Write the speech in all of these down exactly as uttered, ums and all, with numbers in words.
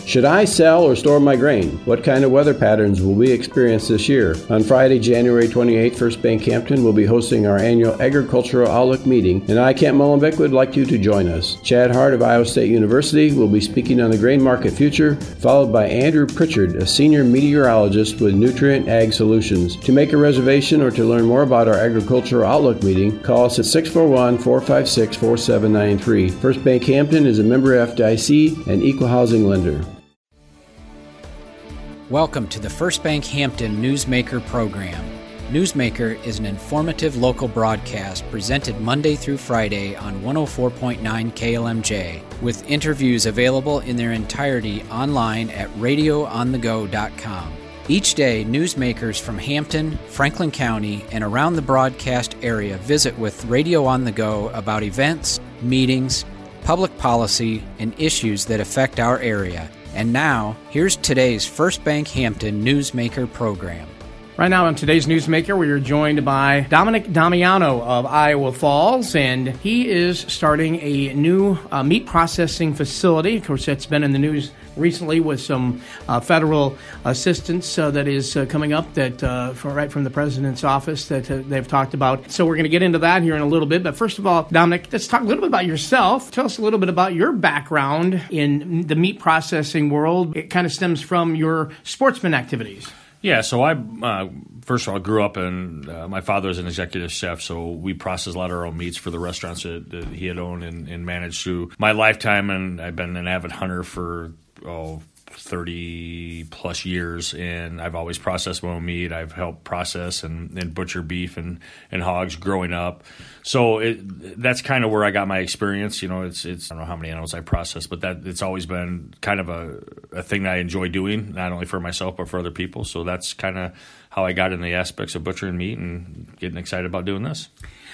Should I sell or store my grain? What kind of weather patterns will we experience this year? On Friday, January twenty-eighth, First Bank Hampton will be hosting our annual Agricultural Outlook meeting, and I, Kent Mullenbeck, would like you to join us. Chad Hart of Iowa State University will be speaking on the grain market future, followed by Andrew Pritchard, a senior meteorologist with Nutrient Ag Solutions. To make a reservation or to learn more about our Agricultural Outlook meeting, call us at six four one, four five six, four seven nine three. First Bank Hampton is a member F D I C and equal housing lender. Welcome to the First Bank Hampton Newsmaker program. Newsmaker is an informative local broadcast presented Monday through Friday on one oh four point nine K L M J, with interviews available in their entirety online at radio on the go dot com. Each day, newsmakers from Hampton, Franklin County, and around the broadcast area visit with Radio on the Go about events, meetings, public policy, and issues that affect our area. And now, here's today's First Bank Hampton Newsmaker program. Right now on today's Newsmaker, we are joined by Dominic Damiano of Iowa Falls, and he is starting a new uh, meat processing facility. Of course, that's been in the news recently with some uh, federal assistance uh, that is uh, coming up that uh, from, right from the president's office that uh, they've talked about. So we're going to get into that here in a little bit. But first of all, Dominic, let's talk a little bit about yourself. Tell us a little bit about your background in the meat processing world. It kind of stems from your sportsman activities. Yeah, so I, uh, first of all, grew up and uh, my father is an executive chef, so we processed a lot of our own meats for the restaurants that, that he had owned and, and managed through my lifetime, and I've been an avid hunter for, oh, thirty plus years, and I've always processed my own meat. I've helped process and, and butcher beef and, and hogs growing up. So it, that's kind of where I got my experience. You know, it's, it's I don't know how many animals I process, but that it's always been kind of a, a thing that I enjoy doing, not only for myself but for other people. So that's kind of how I got in the aspects of butchering meat and getting excited about doing this.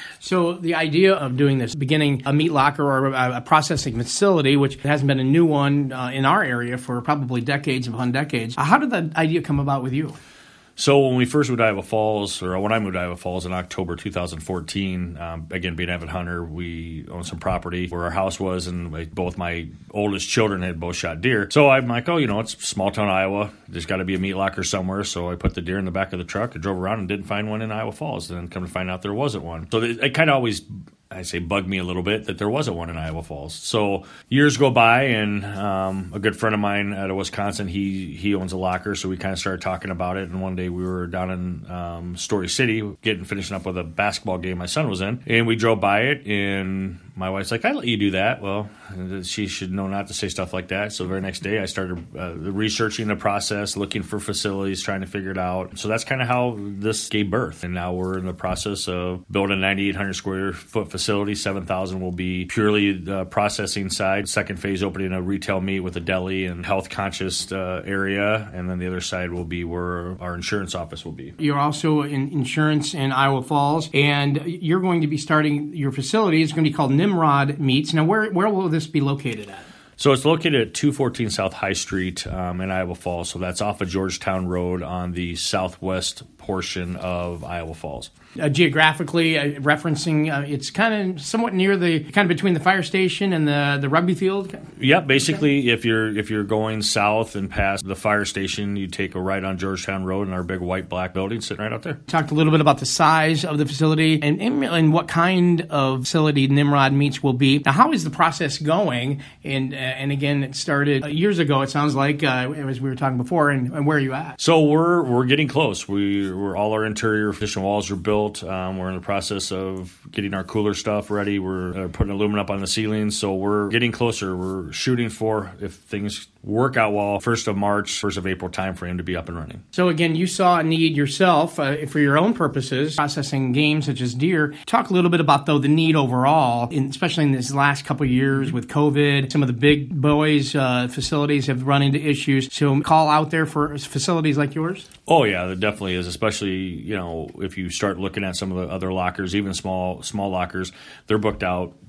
So the idea of doing this, beginning a meat locker or a, a processing facility, which hasn't been a new one uh, in our area for probably decades upon decades, how did that idea come about with you? So when we first moved to Iowa Falls, or when I moved to Iowa Falls in October two thousand fourteen, um, again, being an avid hunter, we owned some property where our house was, and like, both my oldest children had both shot deer. So I'm like, oh, you know, it's small town Iowa. There's got to be a meat locker somewhere. So I put the deer in the back of the truck and drove around and didn't find one in Iowa Falls. And then come to find out there wasn't one. So it, it kind of always, I say, bugged me a little bit that there wasn't one in Iowa Falls. So years go by, and um, a good friend of mine out of Wisconsin, he he owns a locker, so we kind of started talking about it. And one day we were down in um, Story City, getting finishing up with a basketball game my son was in, and we drove by it, and my wife's like, "I let you do that." Well, she should know not to say stuff like that. So the very next day, I started uh, researching the process, looking for facilities, trying to figure it out. So that's kind of how this gave birth. And now we're in the process of building a ninety-eight hundred square foot facility. seven thousand will be purely the processing side. Second phase, opening a retail meat with a deli and health conscious uh, area. And then the other side will be where our insurance office will be. You're also in insurance in Iowa Falls, and you're going to be starting your facility. It's going to be called Nimrod Meats. Now, where where will this be located at? So it's located at two fourteen South High Street um, in Iowa Falls. So that's off of Georgetown Road on the southwest portion of Iowa Falls. Uh, geographically, uh, referencing, uh, it's kind of somewhat near the, kind of between the fire station and the, the rugby field? Yep, basically, okay. if you're if you're going south and past the fire station, you take a right on Georgetown Road and our big white black building sitting right out there. Talked a little bit about the size of the facility and, and, and what kind of facility Nimrod Meats will be. Now, how is the process going? And, uh, and again, it started years ago, it sounds like, uh, as we were talking before, and, and where are you at? So we're we're getting close. We, we're all our interior addition walls are built. Um, we're in the process of getting our cooler stuff ready. We're uh, putting aluminum up on the ceilings, so we're getting closer. We're shooting for, if things work out well, first of March, first of April timeframe to be up and running. So again, you saw a need yourself uh, for your own purposes, processing game such as deer. Talk a little bit about, though, the need overall, in, especially in this last couple of years with COVID. Some of the big boys uh, facilities have run into issues. So call out there for facilities like yours? Oh, yeah, there definitely is, especially, you know, if you start looking at some of the other lockers, even small small lockers, they're booked out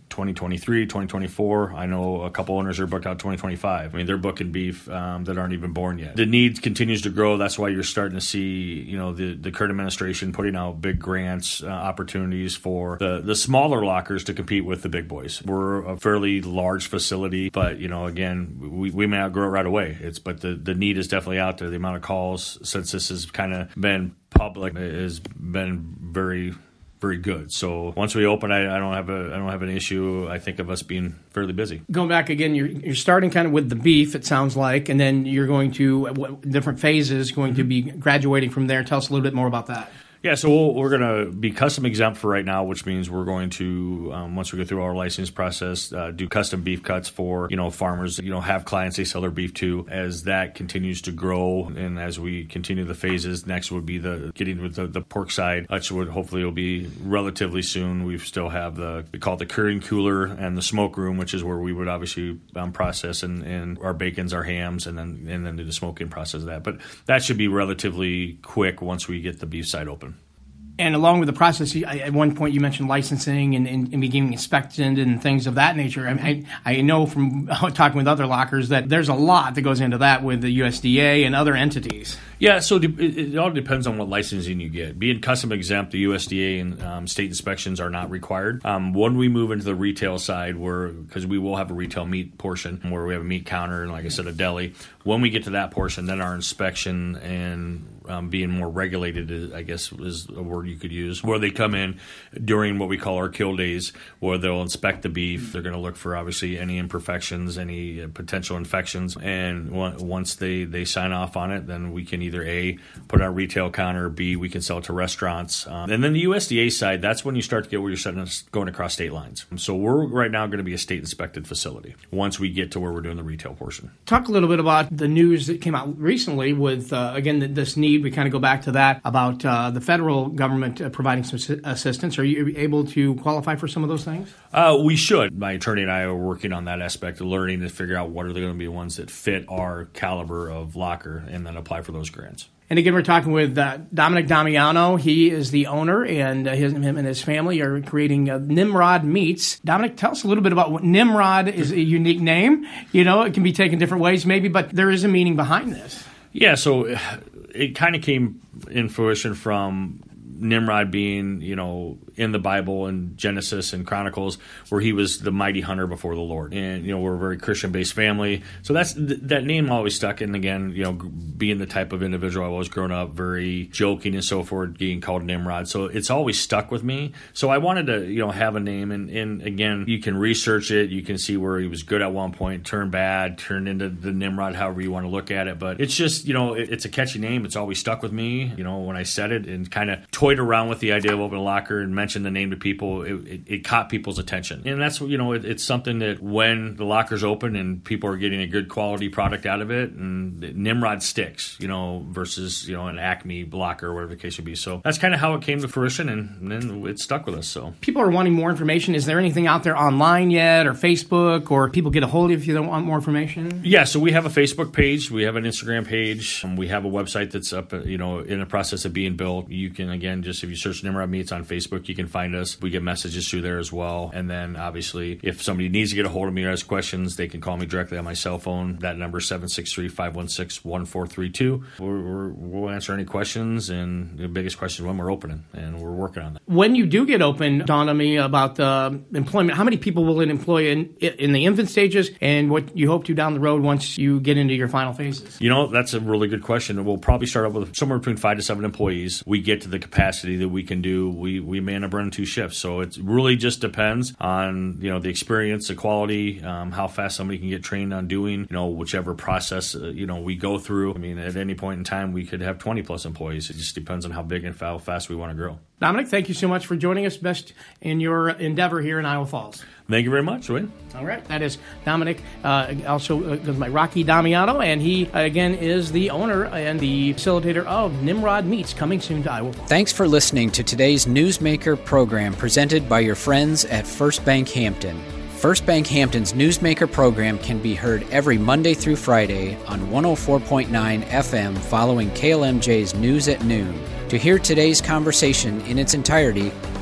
twenty twenty-three, twenty twenty-four. I know a couple owners are booked out twenty twenty-five. I mean, they're booking beef um, that aren't even born yet. The need continues to grow. That's why you're starting to see, you know, the, the current administration putting out big grants, uh, opportunities for the, the smaller lockers to compete with the big boys. We're a fairly large facility, but, you know, again, we, we may not grow it right away. It's but the, the need is definitely out there. The amount of calls since this has kind of been public has been very very good. So once we open, I, I don't have a I don't have an issue. I think of us being fairly busy. Going back again, you're you're starting kind of with the beef, it sounds like, and then you're going to what, different phases, going to be graduating from there. Tell us a little bit more about that. Yeah, so we'll, we're going to be custom exempt for right now, which means we're going to, um, once we go through our license process, uh, do custom beef cuts for, you know, farmers, you know, have clients they sell their beef to. As that continues to grow and as we continue the phases, next would be the getting with the, the pork side, which would hopefully will be relatively soon. We still have the, we call it the curing cooler and the smoke room, which is where we would obviously um, process and, and our bacons, our hams, and then and then do the smoking process of that. But that should be relatively quick once we get the beef side open. And along with the process, at one point you mentioned licensing and, and, and being inspected and things of that nature. I, mean, I, I know from talking with other lockers that there's a lot that goes into that with the U S D A and other entities. Yeah, so it, it all depends on what licensing you get. Being custom exempt, the U S D A and um, state inspections are not required. Um, when we move into the retail side, where because we will have a retail meat portion where we have a meat counter and, like I said, a deli. When we get to that portion, then our inspection and um, being more regulated, I guess is a word you could use, where they come in during what we call our kill days, where they'll inspect the beef. They're going to look for, obviously, any imperfections, any uh, potential infections. And w- once they, they sign off on it, then we can either A, put it on a retail counter, B, we can sell it to restaurants. Um, and then the U S D A side, that's when you start to get where you're setting, going across state lines. So we're right now going to be a state-inspected facility once we get to where we're doing the retail portion. Talk a little bit about the news that came out recently with, uh, again, this need. We kind of go back to that about uh, the federal government uh, providing some assistance. Are you able to qualify for some of those things? Uh, we should. My attorney and I are working on that aspect of learning to figure out what are going to be the ones that fit our caliber of locker and then apply for those grants. And again, we're talking with uh, Dominic Damiano. He is the owner, and uh, his, him and his family are creating uh, Nimrod Meats. Dominic, tell us a little bit about what Nimrod is. A unique name. You know, it can be taken different ways maybe, but there is a meaning behind this. Yeah, so it kind of came in fruition from Nimrod being, you know, in the Bible and Genesis and Chronicles, where he was the mighty hunter before the Lord. And, you know, we're a very Christian-based family. So that's th- that name always stuck. And again, you know, being the type of individual I was growing up, very joking and so forth, being called Nimrod. So it's always stuck with me. So I wanted to, you know, have a name. And, and again, you can research it. You can see where he was good at one point, turned bad, turned into the Nimrod, however you want to look at it. But it's just, you know, it, it's a catchy name. It's always stuck with me, you know, when I said it and kind of toyed around with the idea of opening a locker and mentioned the name to people. It, it, it caught people's attention. And that's, you know, it, it's something that when the locker's open and people are getting a good quality product out of it, and Nimrod sticks, you know, versus, you know, an Acme locker or whatever the case would be. So that's kind of how it came to fruition, and, and then it stuck with us. So people are wanting more information. Is there anything out there online yet, or Facebook, or people get a hold of you if you don't want more information? Yeah, so we have a Facebook page. We have an Instagram page. Um, we have a website that's up, you know, in the process of being built. You can, again, just if you search Nimrod Meats on Facebook, you can find us. We get messages through there as well. And then, obviously, if somebody needs to get a hold of me or has questions, they can call me directly on my cell phone. That number is seven six three, five one six, one four three two. We're, we're, we'll answer any questions, and the biggest question is when we're opening, and we're working on that. When you do get open, dawn on me about the employment. How many people will it employ in, in the infant stages, and what you hope to down the road once you get into your final phases? You know, that's a really good question. We'll probably start off with somewhere between five to seven employees. We get to the capacity that we can do. We we man up running two shifts, so it really just depends on, you know, the experience, the quality, um, how fast somebody can get trained on doing, you know, whichever process uh, you know we go through. I mean, at any point in time, we could have twenty plus employees. It just depends on how big and how fast we want to grow. Dominic, thank you so much for joining us. Best in your endeavor here in Iowa Falls. Thank you very much, Wayne. All right. That is Dominic, uh, also uh, goes by Rocky Damiano, and he, again, is the owner and the facilitator of Nimrod Meats, coming soon to Iowa Falls. Thanks for listening to today's Newsmaker program presented by your friends at First Bank Hampton. First Bank Hampton's Newsmaker program can be heard every Monday through Friday on one oh four point nine F M following K L M J's News at Noon. To hear today's conversation in its entirety,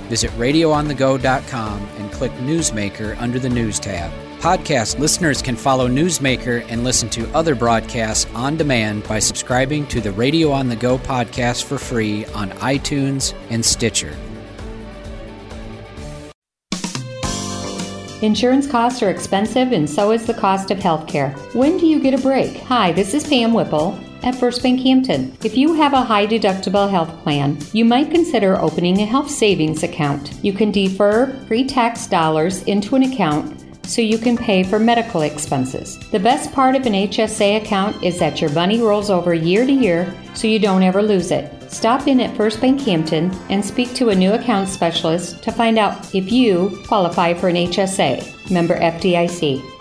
Visit radio on the go dot com and click Newsmaker under the News tab. Podcast listeners can follow Newsmaker and listen to other broadcasts on demand by subscribing to the Radio on the Go podcast for free on iTunes and Stitcher. Insurance costs are expensive, and so is the cost of healthcare. When do you get a break? Hi, this is Pam Whipple at First Bank Hampton. If you have a high deductible health plan, you might consider opening a health savings account. You can defer pre-tax dollars into an account so you can pay for medical expenses. The best part of an H S A account is that your money rolls over year to year so you don't ever lose it. Stop in at First Bank Hampton and speak to a new account specialist to find out if you qualify for an H S A. Member F D I C.